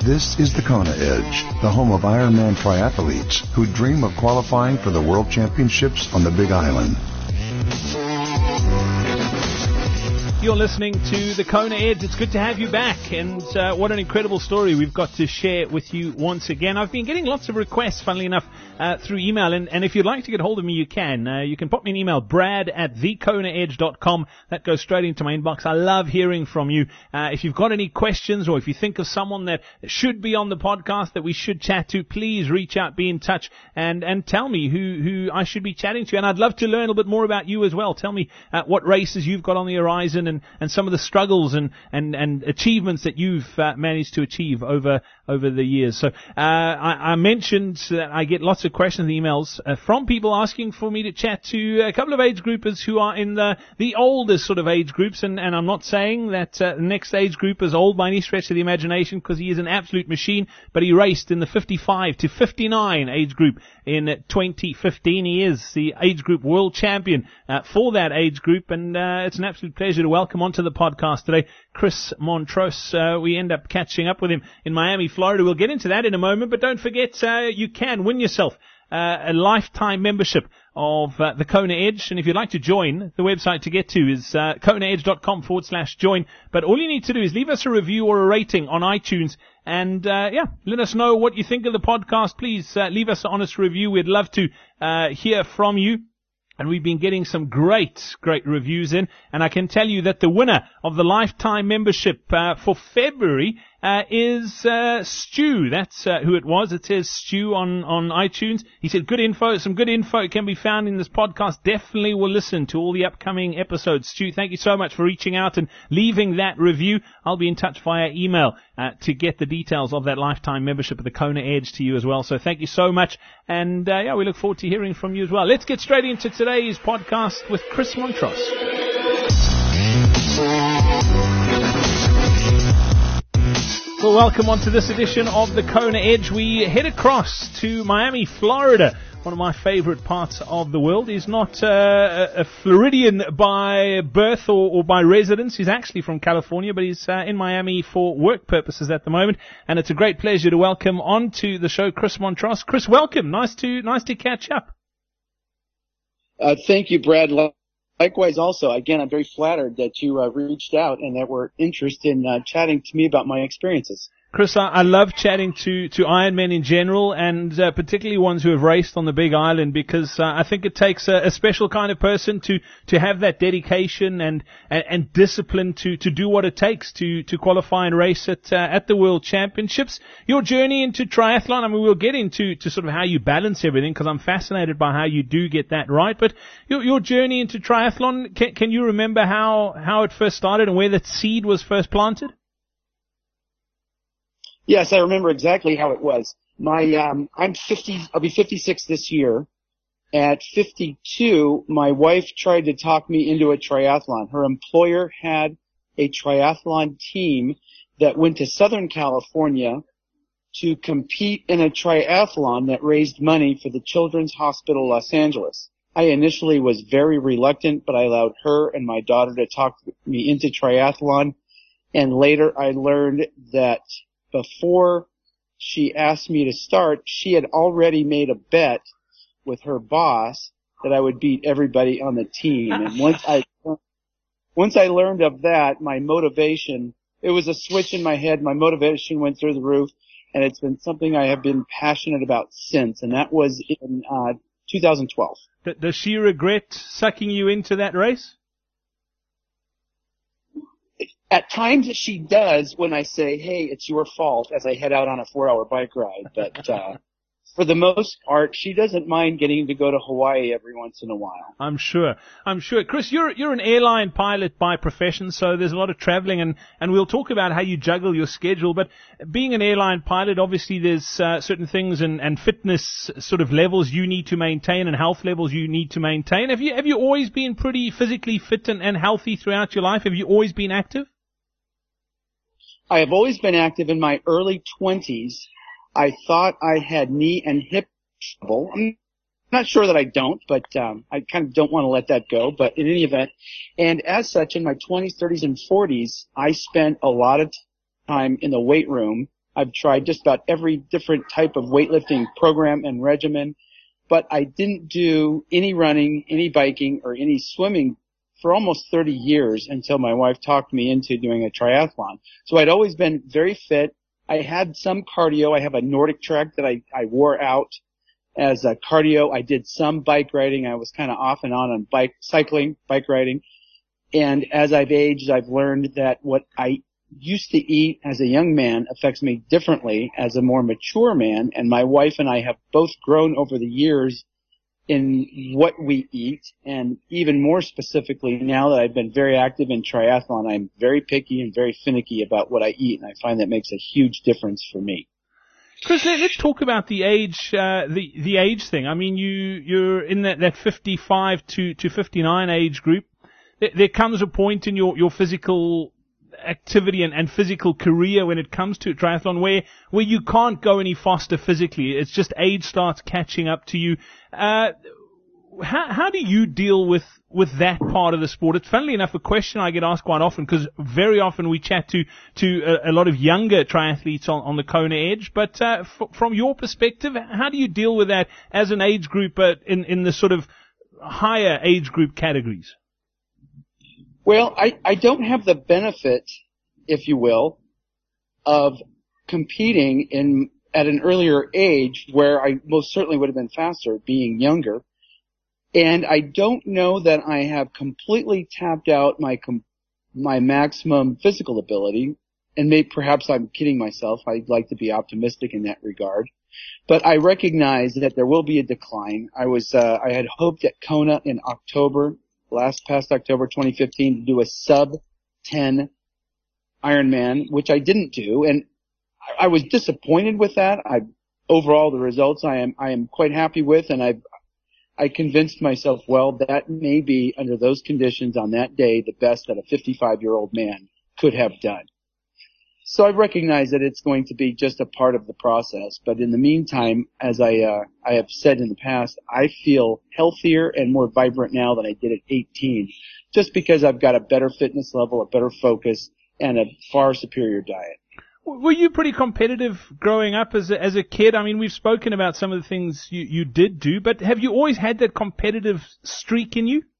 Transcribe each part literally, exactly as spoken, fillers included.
This is the Kona Edge, the home of Ironman triathletes who dream of qualifying for the World Championships on the Big Island. You're listening to the Kona Edge. It's good to have you back, and uh, what an incredible story we've got to share with you once again. I've been getting lots of requests, funnily enough, uh, through email, and, and if you'd like to get hold of me, you can. Uh, you can pop me an email, brad at the kona edge dot com. That goes straight into my inbox. I love hearing from you. Uh, if you've got any questions, or if you think of someone that should be on the podcast that we should chat to, please reach out, be in touch, and, and tell me who, who I should be chatting to. And I'd love to learn a little bit more about you as well. Tell me uh, what races you've got on the horizon, and, and some of the struggles and, and, and achievements that you've uh, managed to achieve over over the years. So uh, I, I mentioned that I get lots of questions and emails uh, from people asking for me to chat to a couple of age groupers who are in the, the oldest sort of age groups, and, and I'm not saying that uh, the next age group is old by any stretch of the imagination, because he is an absolute machine, but he raced in the fifty-five to fifty-nine age group in twenty fifteen. He is the age group world champion uh, for that age group, and uh, it's an absolute pleasure to welcome onto the podcast today Chris Montrose. Uh, we end up catching up with him in Miami, Florida. We'll get into that in a moment, but don't forget uh, you can win yourself uh, a lifetime membership of uh, the Kona Edge, and if you'd like to join, the website to get to is uh, kona edge dot com forward slash join. But all you need to do is leave us a review or a rating on iTunes, and uh, yeah, let us know what you think of the podcast. Please uh, leave us an honest review. We'd love to uh, hear from you. And we've been getting some great, great reviews in. And I can tell you that the winner of the lifetime membership uh, for February uh, is uh, Stu. That's uh, who it was. It says Stu on, on iTunes. He said, good info. Some good info can be found in this podcast. Definitely will listen to all the upcoming episodes. Stu, thank you so much for reaching out and leaving that review. I'll be in touch via email uh, to get the details of that lifetime membership of the Kona Edge to you as well. So thank you so much. And uh, yeah, we look forward to hearing from you as well. Let's get straight into today's podcast with Chris Montrose. Well, welcome on to this edition of the Kona Edge. We head across to Miami, Florida. One of my favorite parts of the world. He's not uh, a Floridian by birth or, or by residence. He's actually from California, but he's uh, in Miami for work purposes at the moment. And it's a great pleasure to welcome onto the show Chris Montrose. Chris, welcome. Nice to nice to catch up. Uh, thank you, Brad. Likewise, also, again, I'm very flattered that you uh, reached out and that were interested in uh, chatting to me about my experiences. Chris, I, I love chatting to, to Ironmen in general, and uh, particularly ones who have raced on the Big Island, because uh, I think it takes a, a special kind of person to, to have that dedication and, and, and discipline to, to do what it takes to, to qualify and race at, uh, at the World Championships. Your journey into triathlon, I mean, we'll get into to sort of how you balance everything, because I'm fascinated by how you do get that right. But your, your journey into triathlon, can, can you remember how, how it first started and where that seed was first planted? Yes, I remember exactly how it was. My, um, I'm fifty, I'll be fifty-six this year. At fifty-two, my wife tried to talk me into a triathlon. Her employer had a triathlon team that went to Southern California to compete in a triathlon that raised money for the Children's Hospital Los Angeles. I initially was very reluctant, but I allowed her and my daughter to talk me into triathlon. And later I learned that before she asked me to start, she had already made a bet with her boss that I would beat everybody on the team. And once I, once I learned of that, my motivation, it was a switch in my head. My motivation went through the roof, and it's been something I have been passionate about since. And that was in, uh, two thousand twelve. Does she regret sucking you into that race? At times she does when I say, hey, it's your fault, as I head out on a four-hour bike ride. But uh for the most part, she doesn't mind getting to go to Hawaii every once in a while. I'm sure. I'm sure. Chris, you're you're an airline pilot by profession, so there's a lot of traveling, and, and we'll talk about how you juggle your schedule. But being an airline pilot, obviously there's uh, certain things and, and fitness sort of levels you need to maintain and health levels you need to maintain. Have you have you always been pretty physically fit and, and healthy throughout your life? Have you always been active? I have always been active. In my early twenties. I thought I had knee and hip trouble. I'm not sure that I don't, but um, I kind of don't want to let that go. But in any event, and as such, in my twenties, thirties, and forties, I spent a lot of time in the weight room I've tried just about every different type of weightlifting program and regimen, but I didn't do any running, any biking, or any swimming for almost thirty years until my wife talked me into doing a triathlon. So I'd always been very fit. I had some cardio. I have a Nordic Trek that I, I wore out as a cardio. I did some bike riding. I was kind of off and on on bike, cycling, bike riding. And as I've aged, I've learned that what I used to eat as a young man affects me differently as a more mature man. And my wife and I have both grown over the years in what we eat. And even more specifically, now that I've been very active in triathlon, I'm very picky and very finicky about what I eat. And I find that makes a huge difference for me. Chris, let's talk about the age, uh, the, the age thing. I mean, you, you're in that, that fifty-five to, to fifty-nine age group. There, there comes a point in your, your physical activity and, and physical career when it comes to triathlon where, where you can't go any faster physically. It's just age starts catching up to you. Uh, how, how do you deal with, with that part of the sport? It's funnily enough a question I get asked quite often because very often we chat to, to a, a lot of younger triathletes on, on the Kona Edge. But, uh, f- from your perspective, how do you deal with that as an age group, uh, in, in the sort of higher age group categories? Well, I, I don't have the benefit, if you will, of competing in at an earlier age where I most certainly would have been faster being younger. And I don't know that I have completely tapped out my com- my maximum physical ability. And maybe perhaps I'm kidding myself. I'd like to be optimistic in that regard. But I recognize that there will be a decline. I was uh, I had hoped at Kona in October. Last past October twenty fifteen to do a sub ten Ironman, which I didn't do, and I, I was disappointed with that. I overall the results I am I am quite happy with, and I I convinced myself, well, that may be under those conditions on that day the best that a fifty-five year old man could have done. So I recognize that it's going to be just a part of the process. But in the meantime, as I, uh, I have said in the past, I feel healthier and more vibrant now than I did at eighteen, just because I've got a better fitness level, a better focus, and a far superior diet. Were you pretty competitive growing up as a, as a kid? I mean, we've spoken about some of the things you, you did do, but have you always had that competitive streak in you?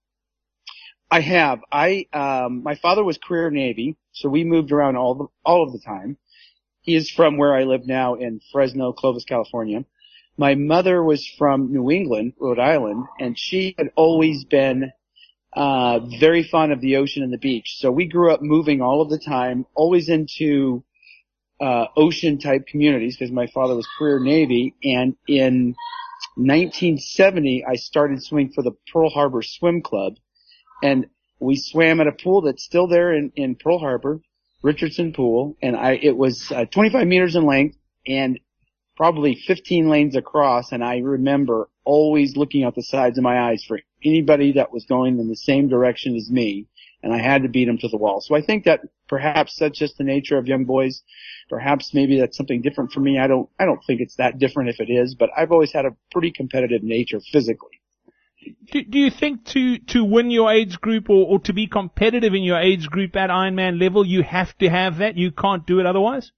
I have. I, um, my father was career Navy, so we moved around all the, all of the time. He is from where I live now in Fresno, Clovis, California. My mother was from New England, Rhode Island, and she had always been, uh, very fond of the ocean and the beach. So we grew up moving all of the time, always into, uh, ocean type communities because my father was career Navy. And in nineteen seventy, I started swimming for the Pearl Harbor Swim Club. And we swam at a pool that's still there in, in Pearl Harbor, Richardson Pool, and I, it was uh, twenty-five meters in length and probably fifteen lanes across, and I remember always looking out the sides of my eyes for anybody that was going in the same direction as me, and I had to beat them to the wall. So I think that perhaps that's just the nature of young boys. Perhaps maybe that's something different for me. I don't, I don't think it's that different if it is, but I've always had a pretty competitive nature physically. Do, do you think to, to win your age group or, or to be competitive in your age group at Ironman level, you have to have that? You can't do it otherwise?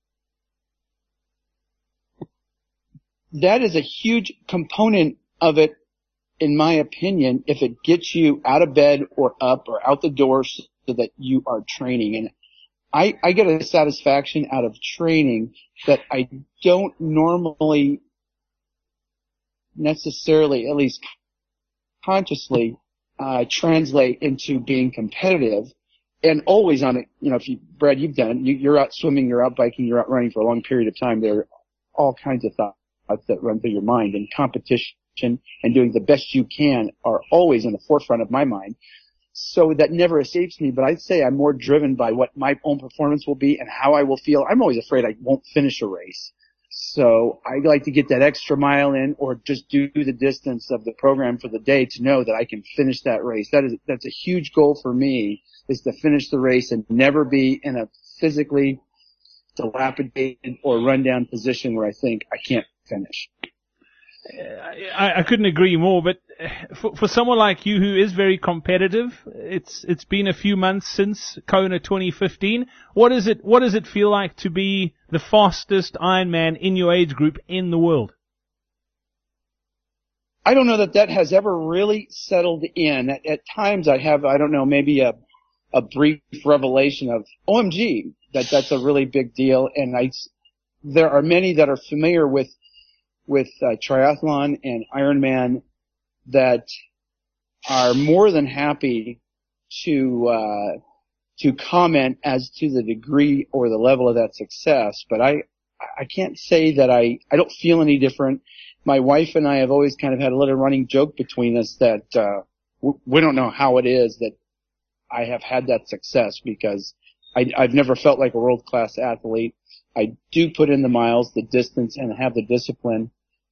That is a huge component of it, in my opinion, if it gets you out of bed or up or out the door so that you are training. And I, I get a satisfaction out of training that I don't normally necessarily, at least consciously, uh, translate into being competitive and always on it. You know, if you, Brad, you've done it. You, you're out swimming, you're out biking, you're out running for a long period of time. There are all kinds of thoughts that run through your mind, and competition and doing the best you can are always in the forefront of my mind. So that never escapes me, but I'd say I'm more driven by what my own performance will be and how I will feel. I'm always afraid I won't finish a race. So I like to get that extra mile in or just do the distance of the program for the day to know that I can finish that race. That is, that's a huge goal for me, is to finish the race and never be in a physically dilapidated or rundown position where I think I can't finish. I, I couldn't agree more, but for, for someone like you who is very competitive, it's it's been a few months since Kona twenty fifteen. What is it? What does it feel like to be the fastest Ironman in your age group in the world? I don't know that that has ever really settled in. At, at times, I have I don't know maybe a a brief revelation of O M G that that's a really big deal, and I there are many that are familiar with. with uh, triathlon and Ironman that are more than happy to uh to comment as to the degree or the level of that success, but I I can't say that I I don't feel any different. My wife and I have always kind of had a little running joke between us that uh we don't know how it is that I have had that success, because I I've never felt like a world-class athlete. I do put in the miles, the distance, and have the discipline.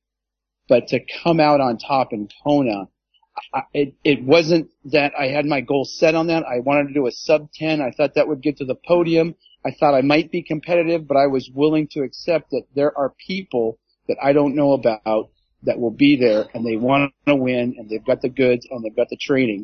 But to come out on top in Kona, I, it, it wasn't that I had my goal set on that. I wanted to do a sub ten. I thought that would get to the podium. I thought I might be competitive, but I was willing to accept that there are people that I don't know about that will be there, and they want to win, and they've got the goods, and they've got the training.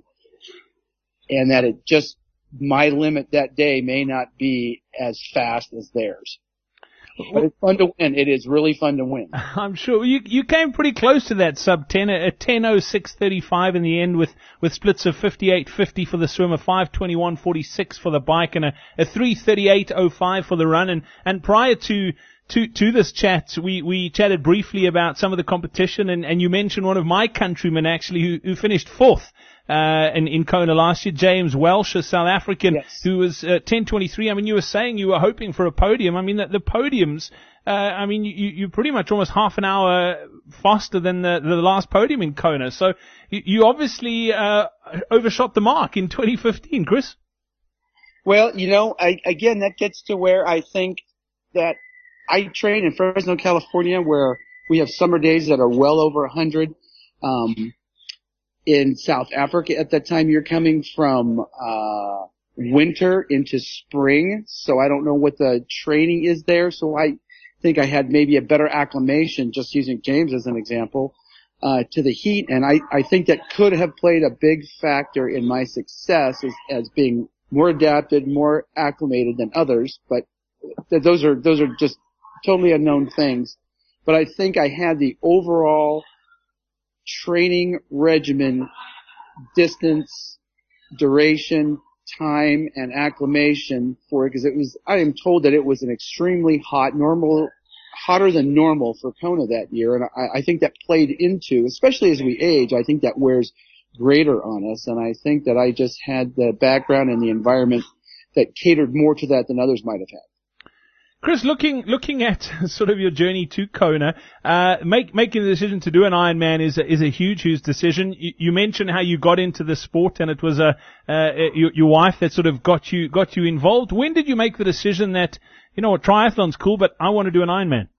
And that it just, my limit that day may not be as fast as theirs. But it's fun to win. It is really fun to win. I'm sure you you came pretty close to that sub ten, a ten oh six thirty-five in the end, with with splits of fifty-eight fifty for the swimmer, five twenty-one forty-six for the bike, and a, a three thirty-eight oh five for the run. And and prior to to to this chat, we we chatted briefly about some of the competition, and and you mentioned one of my countrymen actually who who finished fourth. Uh, in, in Kona last year, James Welsh, a South African, yes. who was uh, ten twenty-three. I mean, you were saying you were hoping for a podium. I mean, the, the podiums, uh, I mean, you, you're pretty much almost half an hour faster than the, the last podium in Kona. So you, you obviously uh, overshot the mark in twenty fifteen, Chris. Well, you know, I, again, that gets to where I think that I train in Fresno, California, where we have summer days that are well over one hundred. Um, in South Africa at that time, you're coming from uh winter into spring, so I don't know what the training is there. So I think I had maybe a better acclimation, just using James as an example, uh to the heat, and I I think that could have played a big factor in my success as, as being more adapted, more acclimated than others. But th- those are those are just totally unknown things. But I think I had the overall training regimen, distance, duration, time, and acclimation for it, because it was, I am told that it was an extremely hot, normal, hotter than normal for Kona that year, and I, I think that played into, especially as we age, I think that wears greater on us, and I think that I just had the background and the environment that catered more to that than others might have had. Chris, looking looking at sort of your journey to Kona, uh, make, making the decision to do an Ironman is a, is a huge, huge decision. You, you mentioned how you got into the sport, and it was a, uh, your, your wife that sort of got you got you involved. When did you make the decision that, you know what, triathlon's cool, but I want to do an Ironman?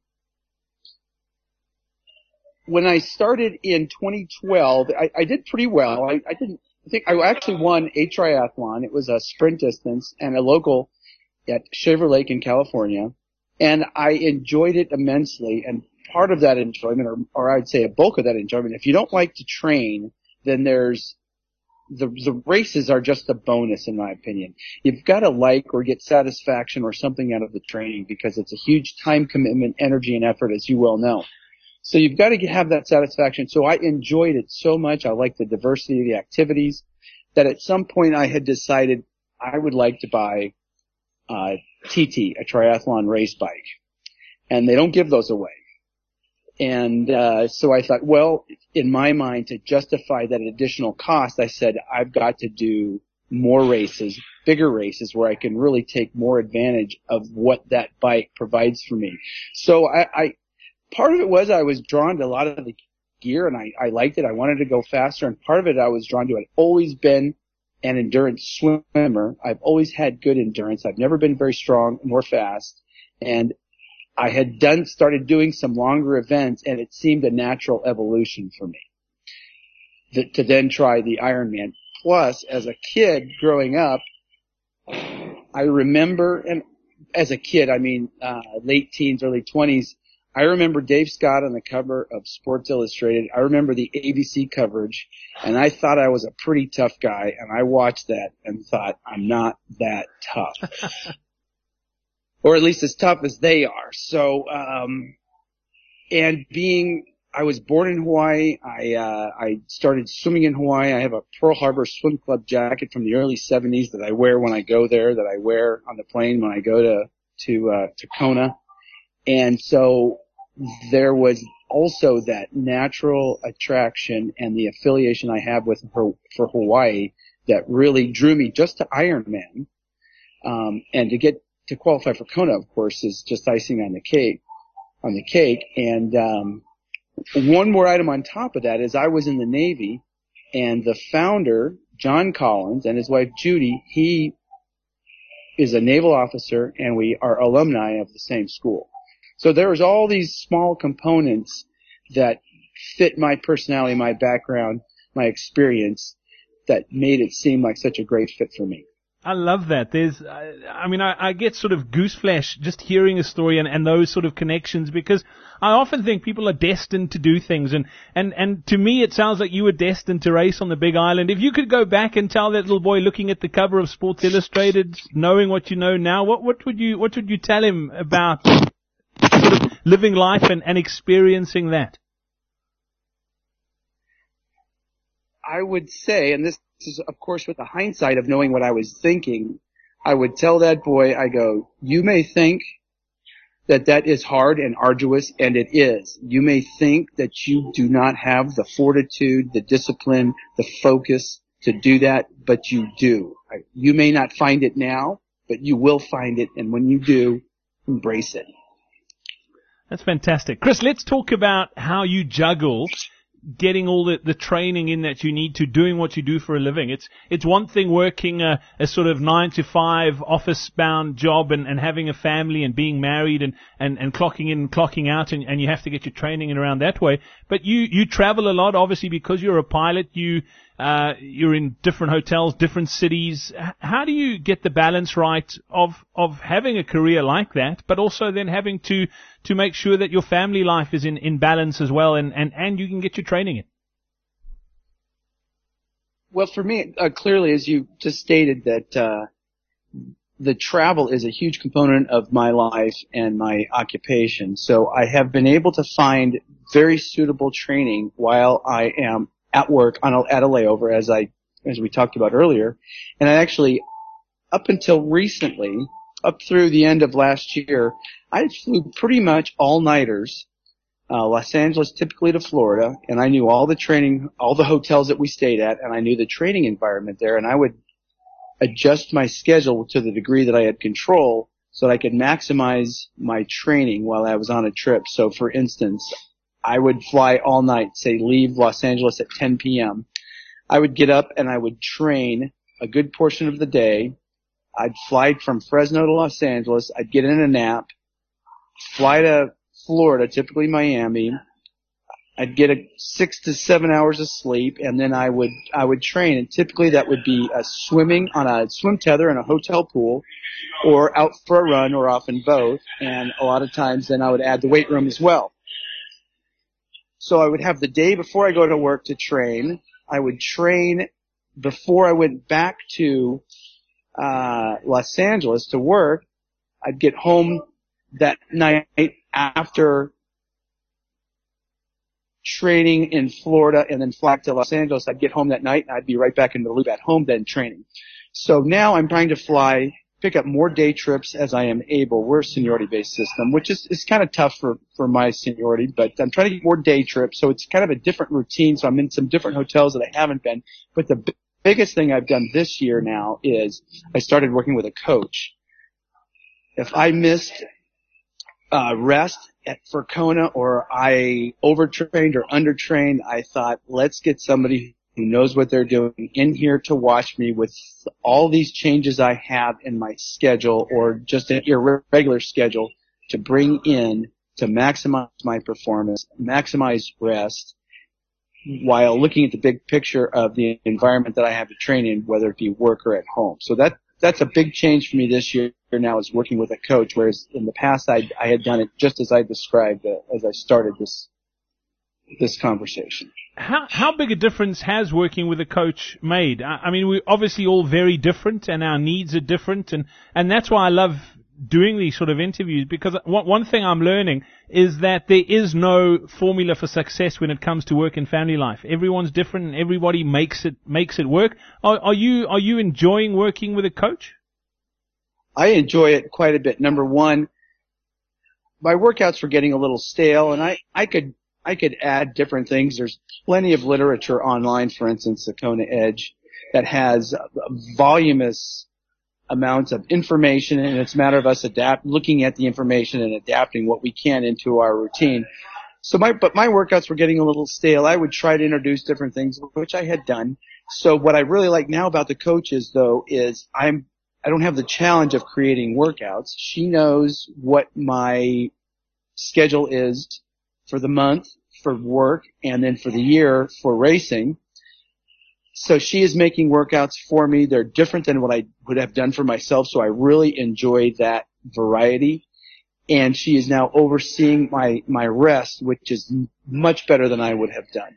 When I started in twenty twelve, I, I did pretty well. I, I didn't I think I actually won a triathlon. It was a sprint distance and a local at Shaver Lake in California, and I enjoyed it immensely. And part of that enjoyment, or, or I'd say a bulk of that enjoyment, if you don't like to train, then there's the, the races are just a bonus, in my opinion. You've got to like or get satisfaction or something out of the training, because it's a huge time commitment, energy, and effort, as you well know. So you've got to have that satisfaction. So I enjoyed it so much. I liked the diversity of the activities that at some point I had decided I would like to buy Uh, T T, a triathlon race bike, and they don't give those away. And uh, so I thought, well, in my mind, to justify that additional cost, I said I've got to do more races, bigger races, where I can really take more advantage of what that bike provides for me. So I, I part of it was I was drawn to a lot of the gear, and I, I liked it. I wanted to go faster, and part of it I was drawn to. I'd always been an endurance swimmer. I've always had good endurance. I've never been very strong nor fast. And I had done, started doing some longer events, and it seemed a natural evolution for me to, to then try the Ironman. Plus, as a kid growing up, I remember, and as a kid, I mean, uh, late teens, early twenties, I remember Dave Scott on the cover of Sports Illustrated. I remember the A B C coverage, and I thought I was a pretty tough guy, and I watched that and thought, I'm not that tough. Or at least as tough as they are. So, um, and being, I was born in Hawaii. I, uh, I started swimming in Hawaii. I have a Pearl Harbor Swim Club jacket from the early seventies that I wear when I go there, that I wear on the plane when I go to, to, uh, to Kona. And so there was also that natural attraction and the affiliation I have with her for Hawaii that really drew me just to Ironman. Um, and to get to qualify for Kona, of course, is just icing on the cake, on the cake. And, um, one more item on top of that is I was in the Navy, and the founder, John Collins, and his wife Judy, he is a naval officer, and we are alumni of the same school. So there was all these small components that fit my personality, my background, my experience, that made it seem like such a great fit for me. I love that. There's, I, I mean, I, I get sort of goose flesh just hearing a story and, and those sort of connections, because I often think people are destined to do things, and, and, and to me it sounds like you were destined to race on the Big Island. If you could go back and tell that little boy looking at the cover of Sports Illustrated, knowing what you know now, what, what would you, what would you tell him about sort of living life and, and experiencing that? I would say, and this is, of course, with the hindsight of knowing what I was thinking, I would tell that boy, I go, you may think that that is hard and arduous, and it is. You may think that you do not have the fortitude, the discipline, the focus to do that, but you do. You may not find it now, but you will find it, and when you do, embrace it. That's fantastic. Chris, let's talk about how you juggle getting all the, the training in that you need to, doing what you do for a living. It's it's one thing working a, a sort of nine to five office-bound job and, and having a family and being married and, and, and clocking in and clocking out, and, and you have to get your training in around that way. But you, you travel a lot, obviously, because you're a pilot. You uh, you're in different hotels, different cities. How do you get the balance right of of having a career like that, but also then having to to make sure that your family life is in, in balance as well, and, and, and you can get your training in? Well, for me, uh, clearly, as you just stated, that uh, the travel is a huge component of my life and my occupation. So I have been able to find very suitable training while I am at work on a, at a layover, as I as we talked about earlier. And I actually, up until recently, up through the end of last year, I flew pretty much all-nighters, uh, Los Angeles typically to Florida, and I knew all the training, all the hotels that we stayed at, and I knew the training environment there, and I would adjust my schedule to the degree that I had control so that I could maximize my training while I was on a trip. So, for instance, I would fly all night, say leave Los Angeles at ten p.m. I would get up and I would train a good portion of the day. I'd fly from Fresno to Los Angeles. I'd get in a nap, fly to Florida, typically Miami. I'd get a six to seven hours of sleep, and then I would I would train. And typically that would be a swimming on a swim tether in a hotel pool, or out for a run, or often both. And a lot of times then I would add the weight room as well. So I would have the day before I go to work to train. I would train before I went back to uh Los Angeles to work. I'd get home that night after training in Florida and then fly to Los Angeles. I'd get home that night and I'd be right back in the loop at home then training. So now I'm trying to fly, pick up more day trips as I am able. We're a seniority-based system, which is, is kind of tough for, for my seniority, but I'm trying to get more day trips. So it's kind of a different routine. So I'm in some different hotels that I haven't been. But the b- biggest thing I've done this year now is I started working with a coach. If I missed uh, rest at, for Kona, or I overtrained or undertrained, I thought, let's get somebody who knows what they're doing in here to watch me with all these changes I have in my schedule, or just an irregular schedule, to bring in to maximize my performance, maximize rest, while looking at the big picture of the environment that I have to train in, whether it be work or at home. So that that's a big change for me this year now, is working with a coach, whereas in the past I, I had done it just as I described uh, as I started this this conversation. How how big a difference has working with a coach made? I, I mean, we're obviously all very different, and our needs are different, and, and that's why I love doing these sort of interviews, because one, one thing I'm learning is that there is no formula for success when it comes to work and family life. Everyone's different, and everybody makes it makes it work. Are, are you are you enjoying working with a coach? I enjoy it quite a bit. Number one, my workouts were getting a little stale, and I, I could I could add different things. There's plenty of literature online, for instance, the Kona Edge, that has voluminous amounts of information, and it's a matter of us adapt, looking at the information and adapting what we can into our routine. So my, but my workouts were getting a little stale. I would try to introduce different things, which I had done. So what I really like now about the coaches, though, is I'm, I don't have the challenge of creating workouts. She knows what my schedule is for the month for work and then for the year for racing. So she is making workouts for me. They're different than what I would have done for myself, so I really enjoy that variety. And she is now overseeing my, my rest, which is much better than I would have done.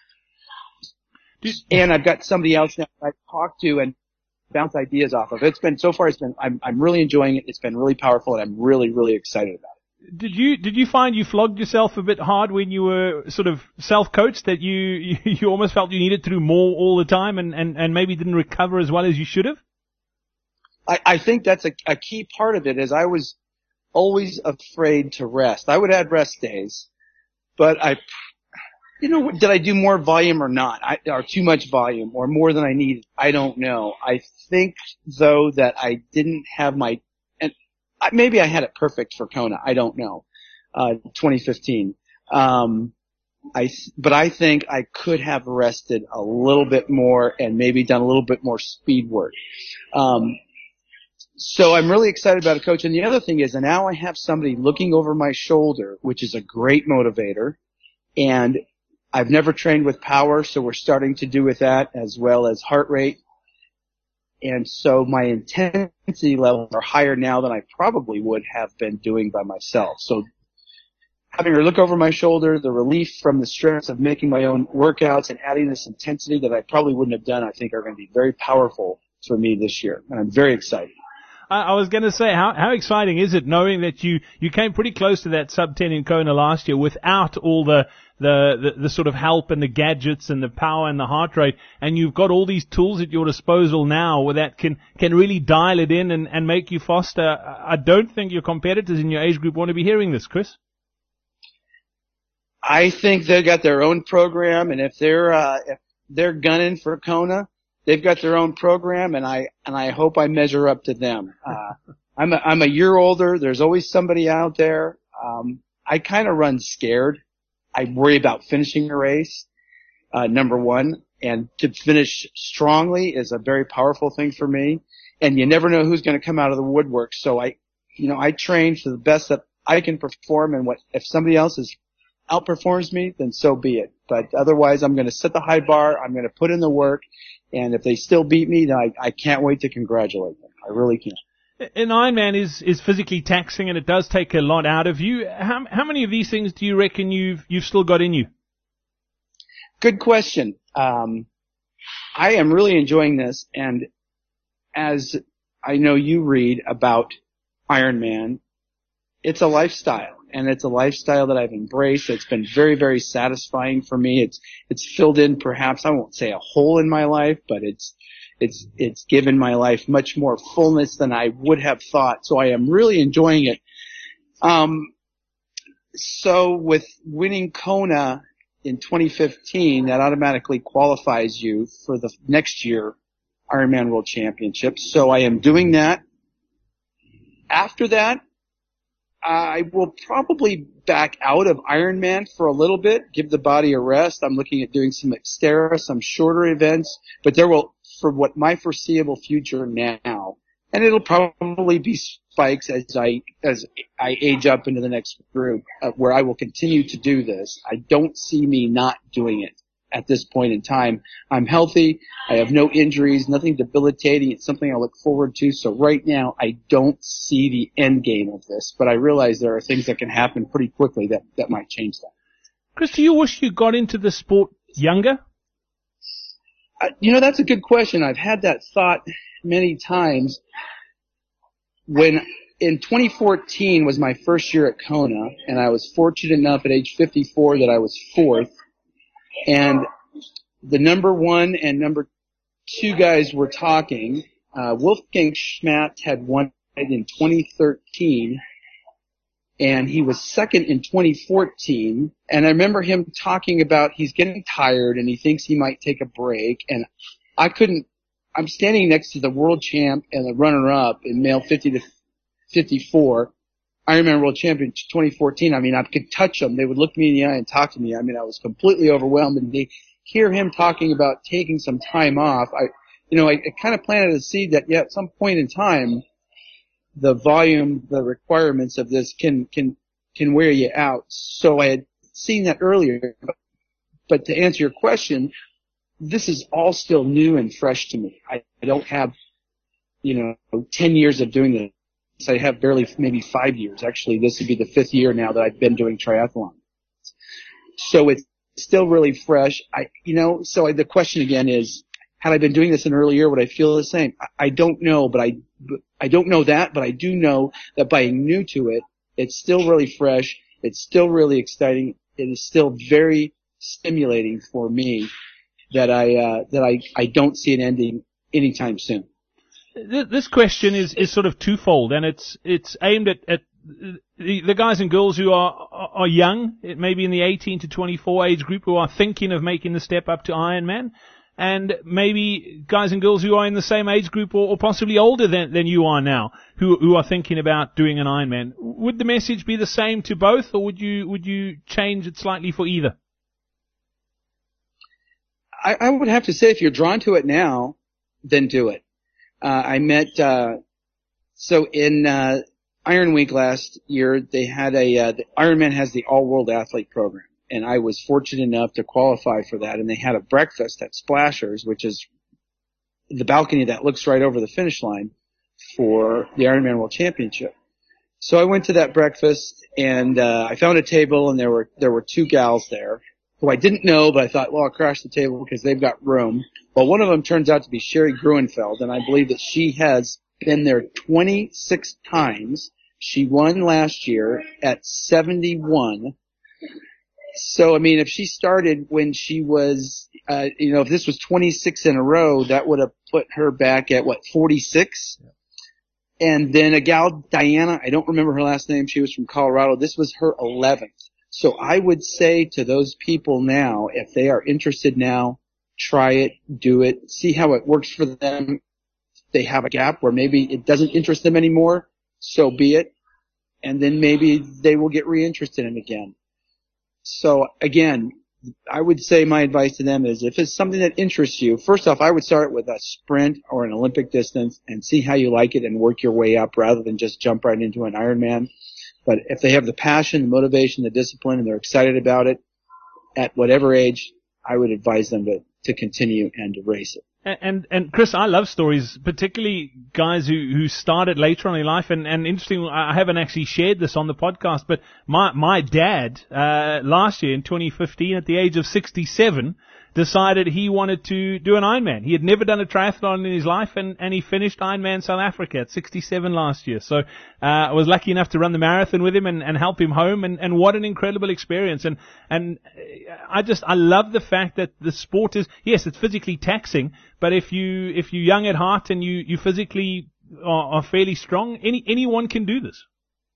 And I've got somebody else now I talk to and bounce ideas off of. It's been, so far it's been, I'm, I'm really enjoying it. It's been really powerful, and I'm really, really excited about it. Did you did you find you flogged yourself a bit hard when you were sort of self-coached, that you, you, you almost felt you needed to do more all the time and, and, and maybe didn't recover as well as you should have? I, I think that's a, a key part of it, is I was always afraid to rest. I would add rest days, but I, you know, did I do more volume or not? I, or too much volume or more than I needed? I don't know. I think, though, that I didn't have my, and maybe I had it perfect for Kona. I don't know. Uh, twenty fifteen. Um, I, but I think I could have rested a little bit more and maybe done a little bit more speed work. Um, so I'm really excited about a coach. And the other thing is, and now I have somebody looking over my shoulder, which is a great motivator. And I've never trained with power, so we're starting to do with that, as well as heart rate. And so my intensity levels are higher now than I probably would have been doing by myself. So having her look over my shoulder, the relief from the stress of making my own workouts and adding this intensity that I probably wouldn't have done, I think are going to be very powerful for me this year. And I'm very excited. I was going to say, how how exciting is it knowing that you, you came pretty close to that sub ten in Kona last year without all the, the, the, the sort of help and the gadgets and the power and the heart rate, and you've got all these tools at your disposal now where that can, can really dial it in and, and make you faster. I don't think your competitors in your age group want to be hearing this, Chris. I think they've got their own program, and if they're, uh, if they're gunning for Kona, they've got their own program, and I and I hope I measure up to them. Uh, I'm a, I'm a year older. There's always somebody out there. Um, I kind of run scared. I worry about finishing a race, uh, number one, and to finish strongly is a very powerful thing for me. And you never know who's going to come out of the woodwork. So I, you know, I train for the best that I can perform, and what if somebody else is outperforms me, then so be it. But otherwise, I'm going to set the high bar. I'm going to put in the work. And if they still beat me, then I, I can't wait to congratulate them. I really can't. An Ironman is, is physically taxing, and it does take a lot out of you. How, how many of these things do you reckon you've, you've still got in you? Good question. Um, I am really enjoying this. And as I know you read about Ironman, it's a lifestyle. And it's a lifestyle that I've embraced. It's been very, very satisfying for me. It's, it's filled in perhaps, I won't say a hole in my life, but it's, it's, it's given my life much more fullness than I would have thought. So I am really enjoying it. Um, so with winning Kona in twenty fifteen, that automatically qualifies you for the next year Ironman World Championship. So I am doing that. After that, I will probably back out of Ironman for a little bit, give the body a rest. I'm looking at doing some Xterra, some shorter events, but there will, for what my foreseeable future now, and it'll probably be spikes as I, as I age up into the next group, uh, where I will continue to do this. I don't see me not doing it at this point in time. I'm healthy. I have no injuries, nothing debilitating. It's something I look forward to. So right now, I don't see the end game of this, but I realize there are things that can happen pretty quickly that, that might change that. Chris, do you wish you got into the sport younger? Uh, you know, that's a good question. I've had that thought many times. When in twenty fourteen was my first year at Kona, and I was fortunate enough at age fifty-four that I was fourth, and the number one and number two guys were talking. Uh, Wolfgang Schmatt had won in twenty thirteen, and he was second in twenty fourteen, and I remember him talking about he's getting tired and he thinks he might take a break, and I couldn't, I'm standing next to the world champ and the runner-up in male fifty to fifty-four, Ironman World Champion twenty fourteen. I mean, I could touch them. They would look me in the eye and talk to me. I mean, I was completely overwhelmed, and to hear him talking about taking some time off, I, you know, I, I kind of planted a seed that, yeah, at some point in time, the volume, the requirements of this can, can, can wear you out. So I had seen that earlier. But to answer your question, this is all still new and fresh to me. I, I don't have, you know, ten years of doing this. I have barely maybe five years. Actually, this would be the fifth year now that I've been doing triathlon. So it's still really fresh. I, you know, so I, the question again is, had I been doing this an earlier year, would I feel the same? I, I don't know, but I, I don't know that, but I do know that by being new to it, it's still really fresh. It's still really exciting. It is still very stimulating for me that I, uh, that I, I don't see it ending anytime soon. This question is, is sort of twofold, and it's it's aimed at, at the, the guys and girls who are are young, maybe in the eighteen to twenty-four age group, who are thinking of making the step up to Ironman, and maybe guys and girls who are in the same age group or, or possibly older than, than you are now, who who are thinking about doing an Ironman. Would the message be the same to both, or would you would you change it slightly for either? I, I would have to say, if you're drawn to it now, then do it. Uh, I met, uh, so in, uh, Iron Week last year, they had a, uh, the Ironman has the All World Athlete Program, and I was fortunate enough to qualify for that, and they had a breakfast at Splashers, which is the balcony that looks right over the finish line for the Ironman World Championship. So I went to that breakfast, and, uh, I found a table, and there were, there were two gals there who I didn't know, but I thought, well, I'll crash the table because they've got room. Well, one of them turns out to be Sherry Gruenfeld, and I believe that she has been there twenty-six times. She won last year at seventy-one. So, I mean, if she started when she was, uh, you know, if this was twenty-six in a row, that would have put her back at, what, forty-six? Yeah. And then a gal, Diana, I don't remember her last name, she was from Colorado. This was her eleventh. So I would say to those people now, if they are interested now, try it, do it, see how it works for them. If they have a gap where maybe it doesn't interest them anymore, so be it. And then maybe they will get reinterested in it again. So again, I would say my advice to them is, if it's something that interests you, first off, I would start with a sprint or an Olympic distance and see how you like it and work your way up rather than just jump right into an Ironman. But if they have the passion, the motivation, the discipline, and they're excited about it, at whatever age, I would advise them to, to continue and to race it. And, and, and Chris, I love stories, particularly guys who, who started later on in life. And, and interesting, I haven't actually shared this on the podcast, but my, my dad, uh, last year in twenty fifteen, at the age of sixty-seven, decided he wanted to do an Ironman. He had never done a triathlon in his life, and, and he finished Ironman South Africa at sixty-seven last year. So, uh, I was lucky enough to run the marathon with him and, and help him home, and, and what an incredible experience. And, and I just, I love the fact that the sport is, yes, it's physically taxing, but if you, if you're young at heart and you, you physically are, are fairly strong, any, anyone can do this.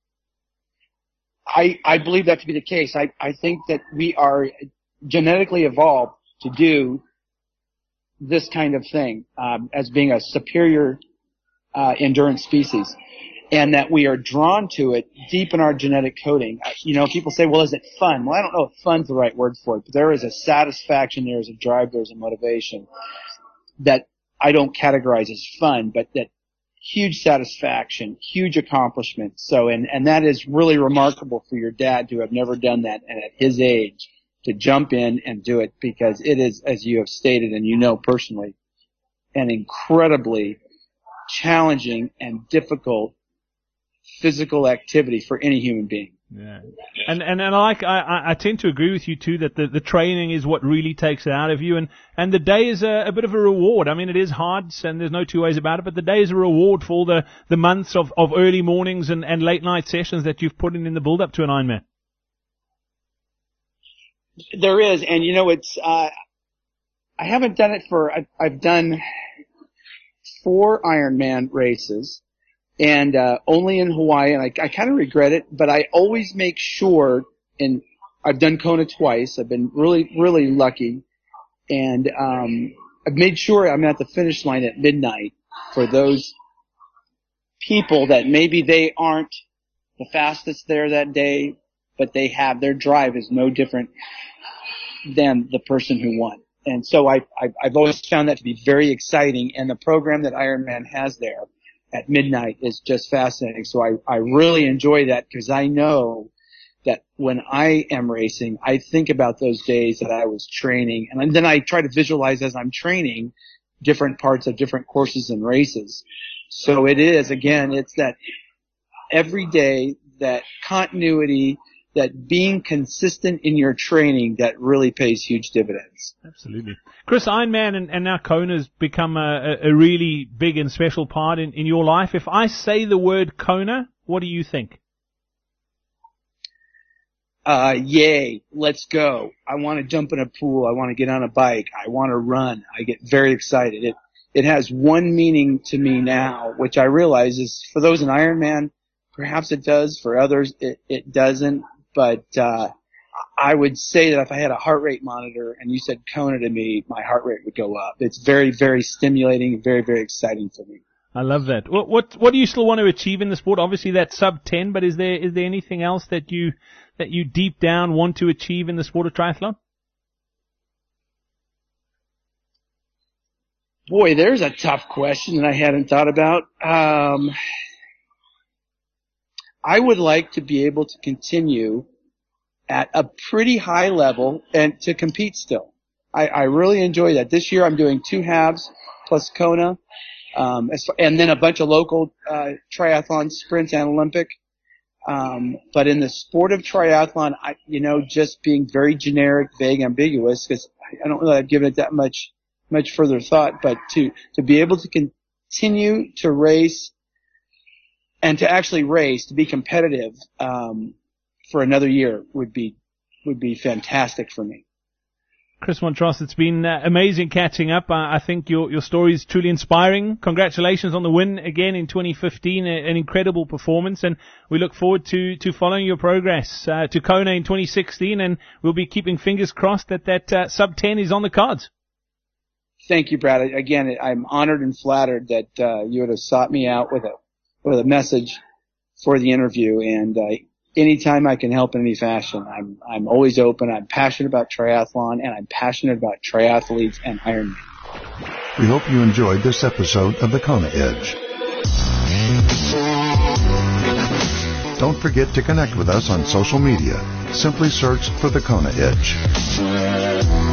I, I believe that to be the case. I, I think that we are genetically evolved to do this kind of thing, um, as being a superior uh, endurance species, and that we are drawn to it deep in our genetic coding. You know, people say, well, is it fun? Well, I don't know if fun's the right word for it, but there is a satisfaction, there is a drive, there's a motivation that I don't categorize as fun, but that huge satisfaction, huge accomplishment. So, and, and that is really remarkable for your dad to have never done that, and at his age to jump in and do it, because it is, as you have stated and you know personally, an incredibly challenging and difficult physical activity for any human being. Yeah, and and and I like I I tend to agree with you too that the the training is what really takes it out of you, and and the day is a, a bit of a reward. I mean, it is hard, and there's no two ways about it. But the day is a reward for all the the months of of early mornings and and late night sessions that you've put in in the build up to an Ironman. There is, and you know, it's uh I haven't done it for I've, I've done four Ironman races. And, uh, only in Hawaii, and I, I kind of regret it, but I always make sure, and I've done Kona twice. I've been really, really lucky. And, um, I've made sure I'm at the finish line at midnight for those people that maybe they aren't the fastest there that day, but they have, their drive is no different than the person who won. And so I, I, I've always found that to be very exciting, and the program that Ironman has there at midnight is just fascinating. So I, I really enjoy that, because I know that when I am racing, I think about those days that I was training, and then I try to visualize as I'm training different parts of different courses and races. So it is, again, it's that every day, that continuity, that being consistent in your training that really pays huge dividends. Absolutely. Chris, Ironman and, and now Kona's become a, a really big and special part in, in your life. If I say the word Kona, what do you think? Uh, yay, let's go. I want to jump in a pool. I want to get on a bike. I want to run. I get very excited. It, it has one meaning to me now, which I realize is for those in Ironman, perhaps it does. For others, it, it doesn't. But, uh, I would say that if I had a heart rate monitor and you said Kona to me, my heart rate would go up. It's very, very stimulating, very, very exciting for me. I love that. What, what, what do you still want to achieve in the sport? Obviously that sub ten, but is there, is there anything else that you, that you deep down want to achieve in the sport of triathlon? Boy, there's a tough question that I hadn't thought about. Um, I would like to be able to continue at a pretty high level and to compete still. I, I really enjoy that. This year I'm doing two halves plus Kona, um, and then a bunch of local uh, triathlon sprints and Olympic. Um, but in the sport of triathlon, I, you know, just being very generic, vague, ambiguous, because I don't know that I've given it that much much further thought. But to to be able to continue to race. And to actually race, to be competitive, um, for another year would be, would be fantastic for me. Chris Montross, it's been uh, amazing catching up. Uh, I think your, your story is truly inspiring. Congratulations on the win again in twenty fifteen, a, an incredible performance, and we look forward to, to following your progress, uh, to Kona in twenty sixteen, and we'll be keeping fingers crossed that that, uh, sub ten is on the cards. Thank you, Brad. Again, I'm honored and flattered that, uh, you would have sought me out with a, with a message for the interview, and uh, anytime I can help in any fashion, I'm I'm always open. I'm passionate about triathlon, and I'm passionate about triathletes and Ironman. We hope you enjoyed this episode of the Kona Edge. Don't forget to connect with us on social media. Simply search for the Kona Edge.